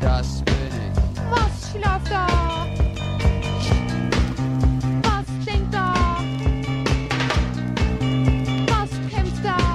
Das bin ich. Was schlaft da? Was denkt da? Was kämpft da?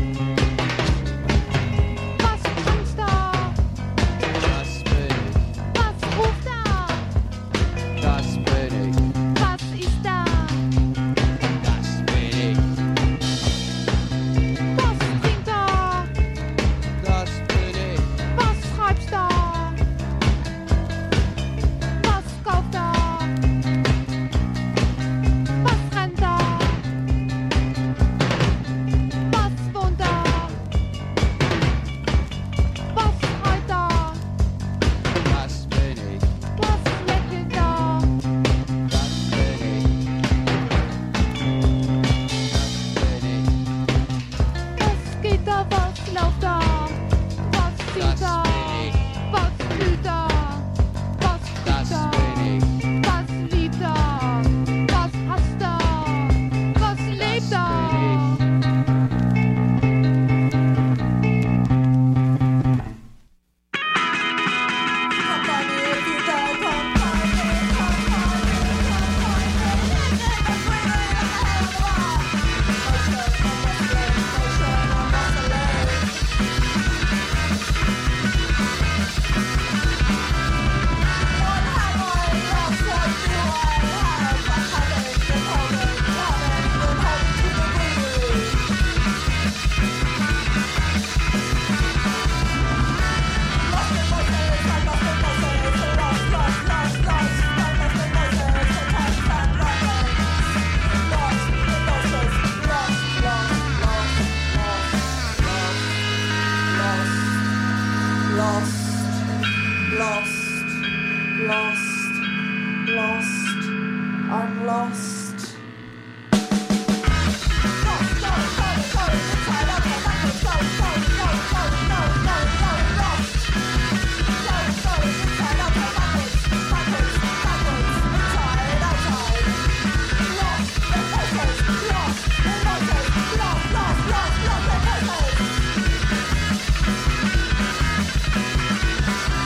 Was tanzt da? Das bin ich. Was ruft da? Das bin ich. Was ist da? Das bin ich. Was trinkt da? Das bin ich. Was schreibst da? Was kauft da? Was rennt da? Was wohnt da? Was schreit da? Das bin ich. Was lächelt da? Das bin ich. Das bin ich. Was geht da? Was läuft da? Was Das sieht da? bin ich. Was fühlt da? Was Das fühlt da? bin ich. Was liebt da? Was hasst da? Was lebt da? I'm lost.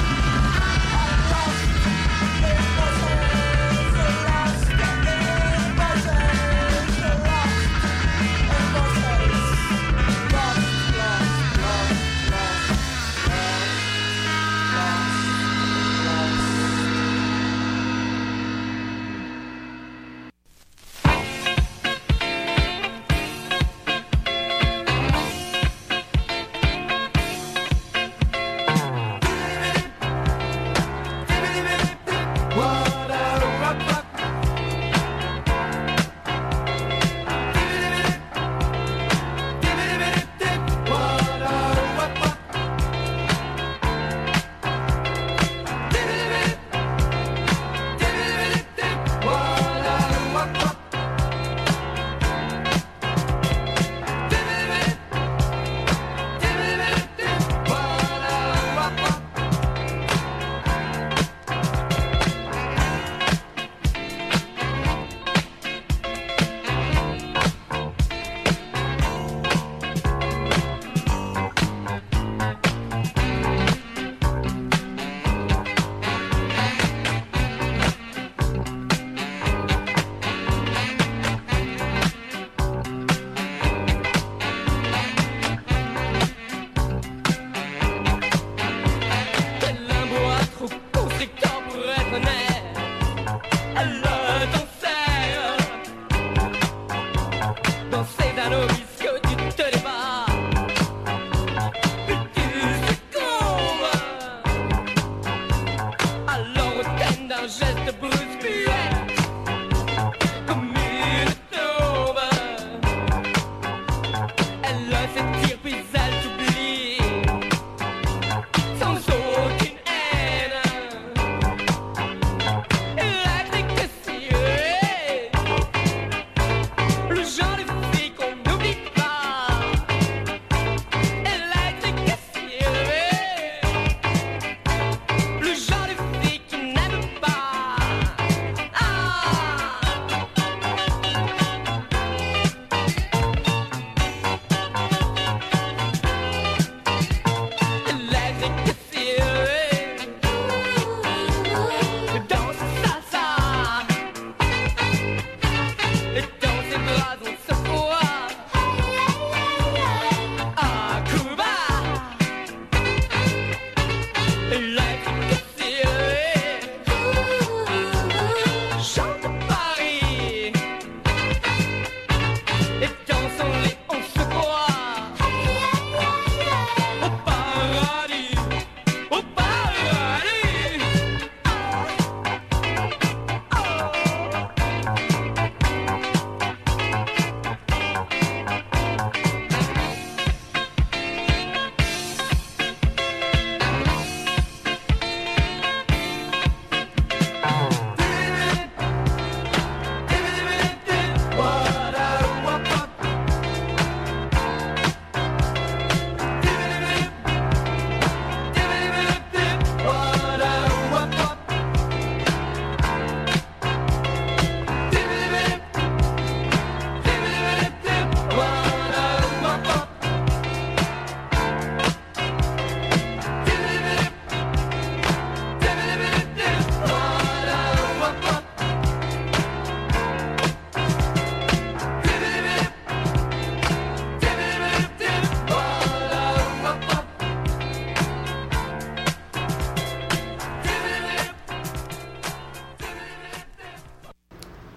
Lost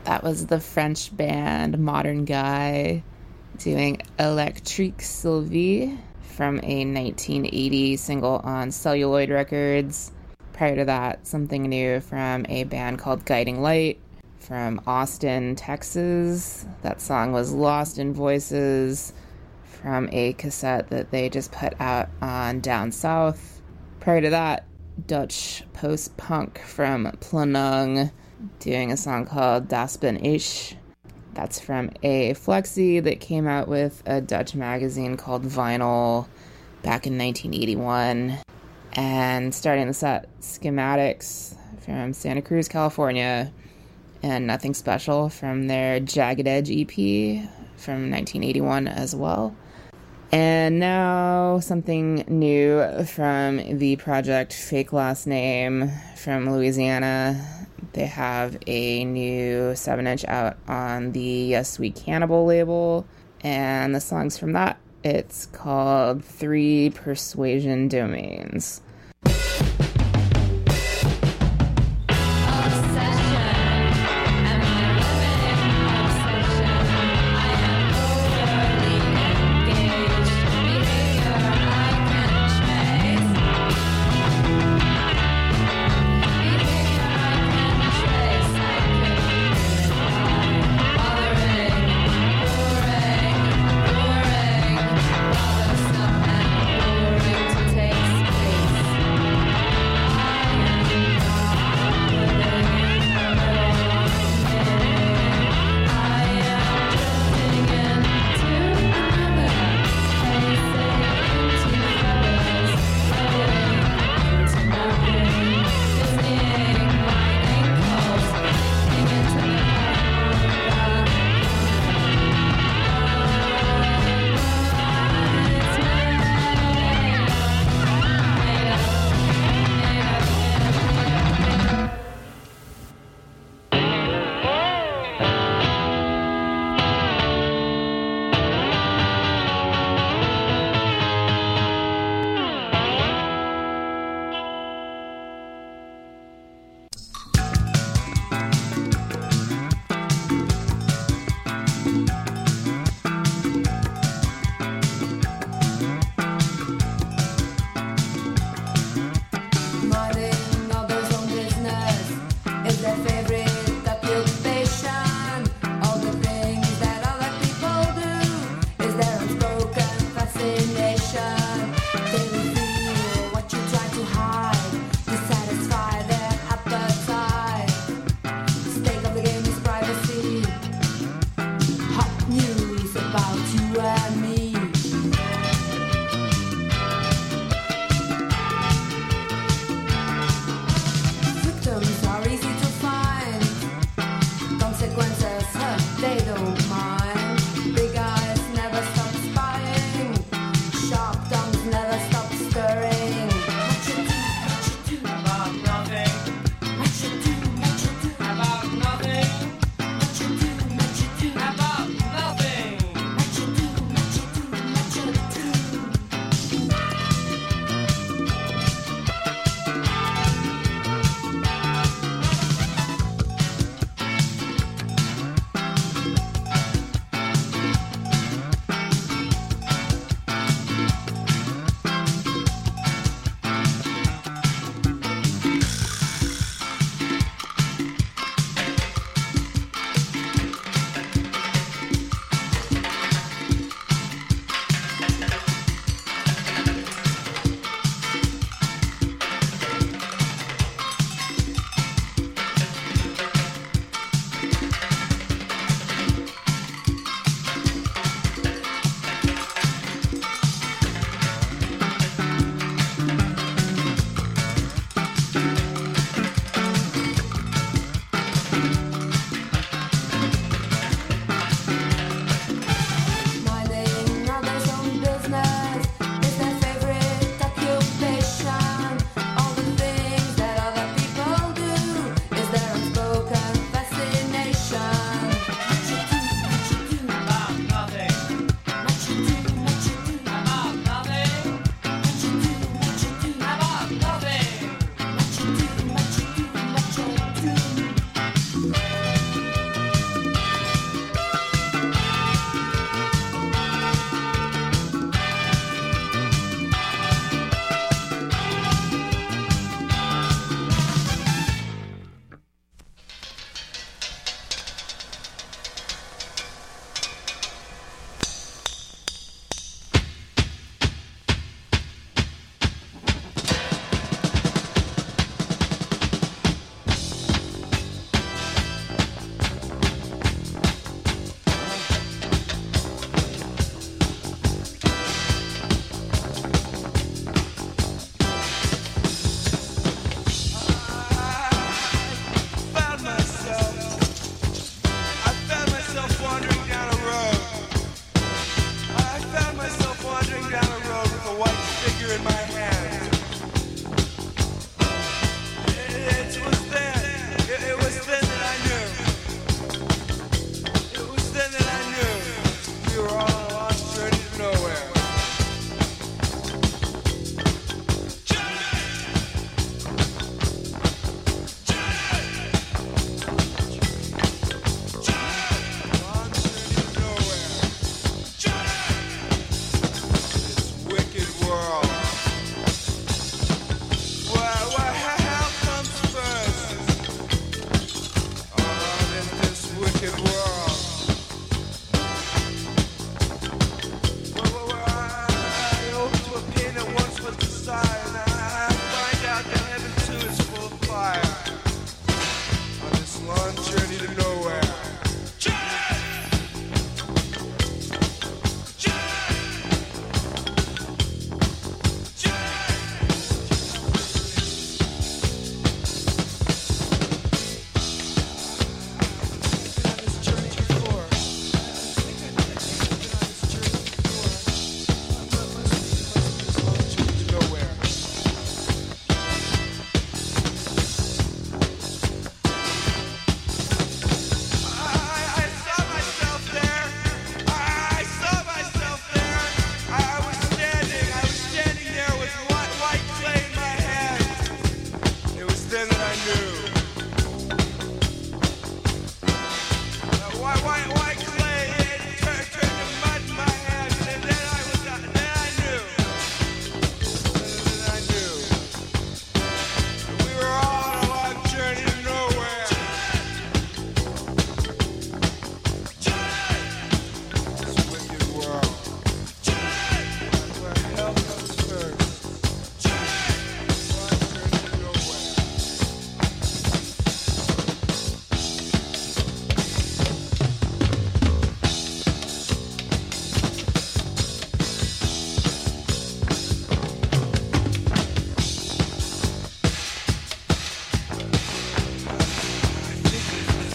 That was the French band Modern Guy doing Electrique Sylvie from a 1980 single on Celluloid Records. Prior to that, something new from a band called Guiding Light from Austin, Texas. That song was Lost in Voices from a cassette that they just put out on Down South. Prior to that, Dutch post-punk from Planung doing a song called Das bin ich. That's from a flexi that came out with a Dutch magazine called Vinyl back in 1981. And starting the set, Schematics from Santa Cruz, California, and Nothing Special from their Jagged Edge EP from 1981 as well. And now something new from the project Fake Last Name from Louisiana. They have a new 7-inch out on the Yes Sweet Cannibal label, and the song's from that. It's called 3 Persuasion Domains. Takes place.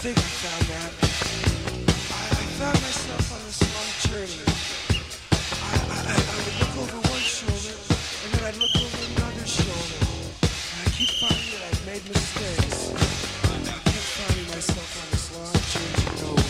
think I found that. I found myself on this long journey. I would look over one shoulder, and then I'd look over another shoulder. And I keep finding that I've made mistakes. I keep finding myself on this long journey to nowhere.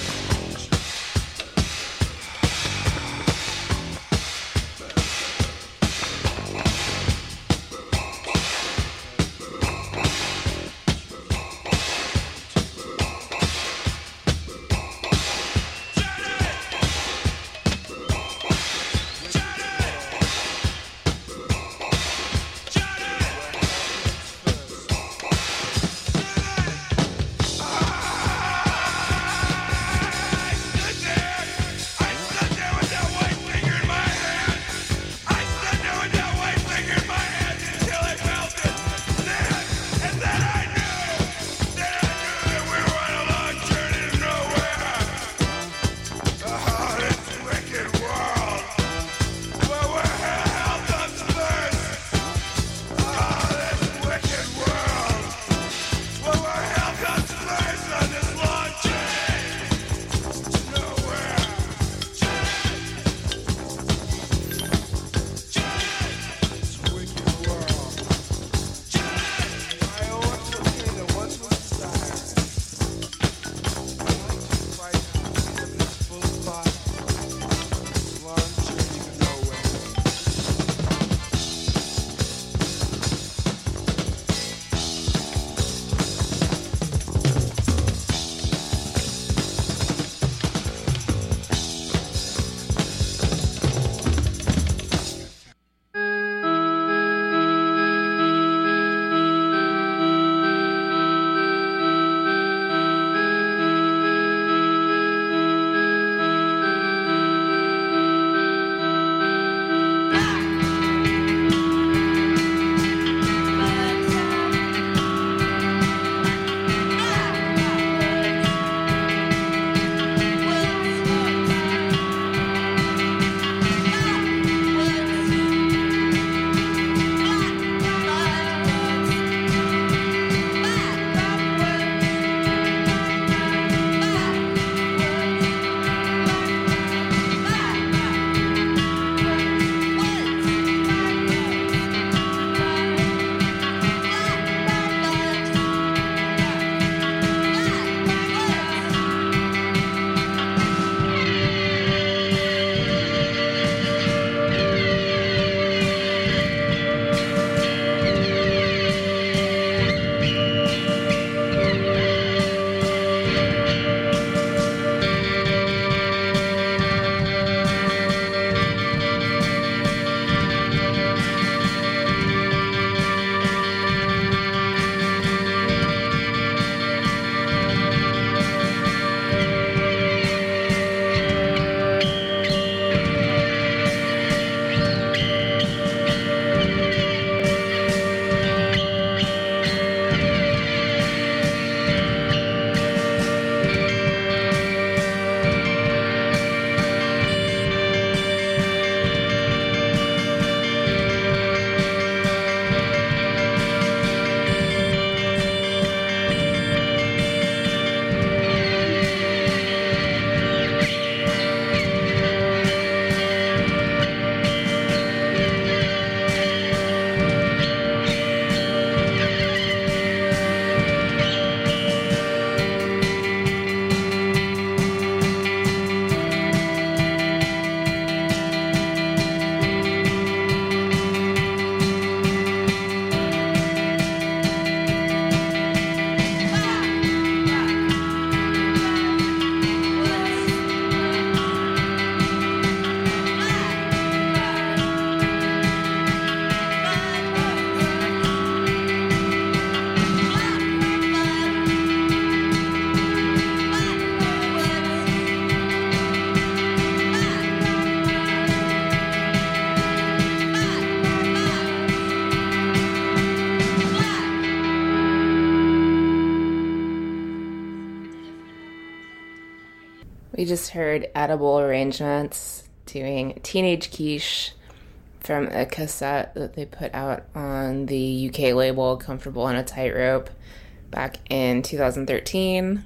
We just heard Edible Arrangements doing Teenage Quiche from a cassette that they put out on the UK label Comfortable on a Tightrope back in 2013.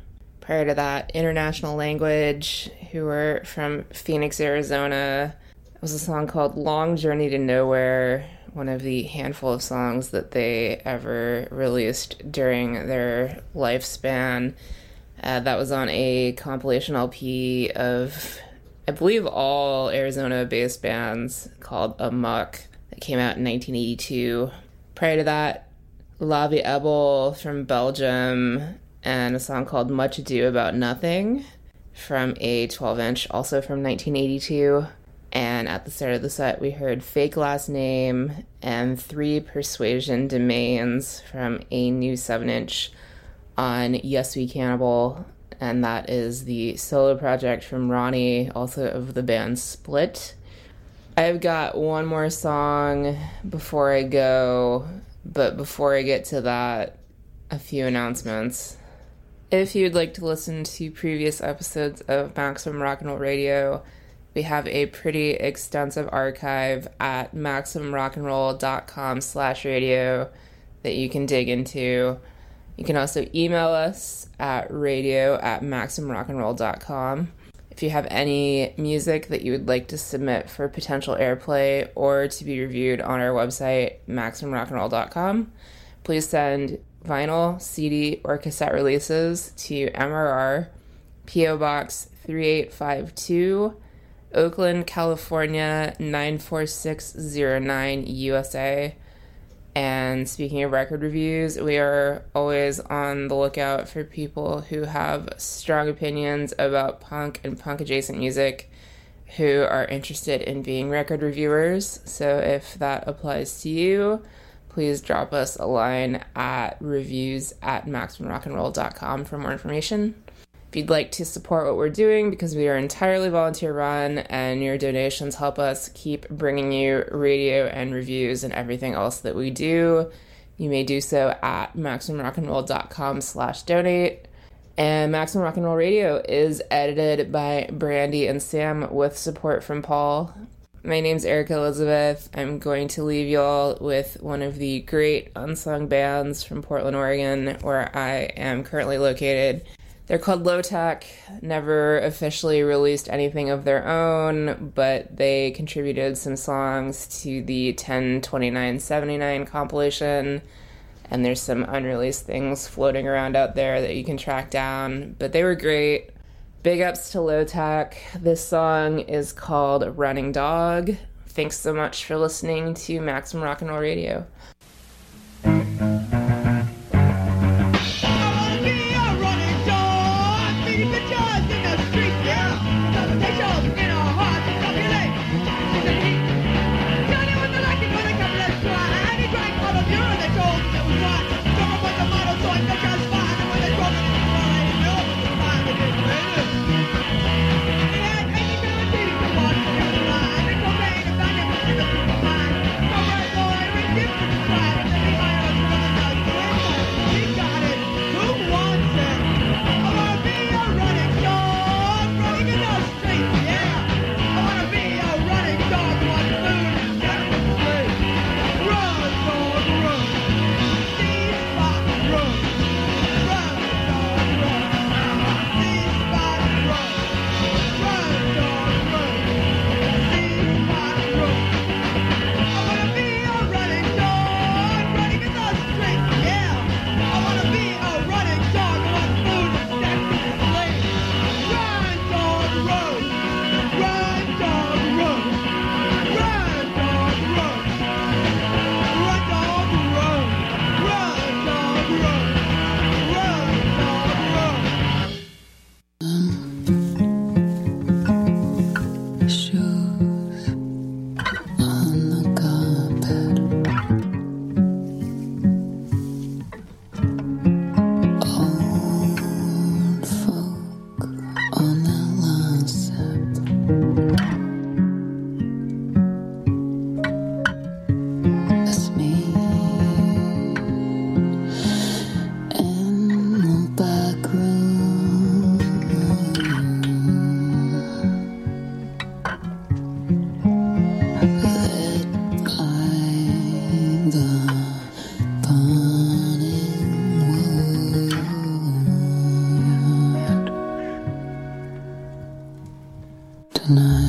Prior to that, International Language, who were from Phoenix, Arizona. It was a song called Long Journey to Nowhere, one of the handful of songs that they ever released during their lifespan. That was on a compilation LP of, I believe, all Arizona-based bands called Amok that came out in 1982. Prior to that, La Vie Ebel from Belgium, and a song called Much Ado About Nothing from a 12-inch, also from 1982. And at the start of the set, we heard Fake Last Name and 3 Persuasion Domains from a new 7-inch on Yes We Cannibal. And that is the solo project from Ronnie, also of the band Split. I've got one more song before I go, but before I get to that, a few announcements. If you'd like to listen to previous episodes of Maximum Rock and Roll Radio, we have a pretty extensive archive at MaximumRockandRoll.com/radio that you can dig into. You can also email us at radio@MaximumRockandRoll.com. If you have any music that you would like to submit for potential airplay or to be reviewed on our website, MaximumRockandRoll.com, please send vinyl, CD, or cassette releases to MRR, P.O. Box 3852, Oakland, California 94609, USA. And speaking of record reviews, we are always on the lookout for people who have strong opinions about punk and punk-adjacent music who are interested in being record reviewers. So if that applies to you, please drop us a line at reviews@MaximumRockandRoll.com for more information. If you'd like to support what we're doing, because we are entirely volunteer run and your donations help us keep bringing you radio and reviews and everything else that we do, you may do so at MaximumRockandRoll.com/donate. And Maximum Rock and Roll Radio is edited by Brandy and Sam with support from Paul. My name's Erica Elizabeth. I'm going to leave y'all with one of the great unsung bands from Portland, Oregon, where I am currently located. They're called Low Tech, never officially released anything of their own, but they contributed some songs to the 10/29/79 compilation, and there's some unreleased things floating around out there that you can track down, but they were great. Big ups to Low Tech. This song is called Running Dog. Thanks so much for listening to Maximum Rock and Roll Radio. Bye. Good night.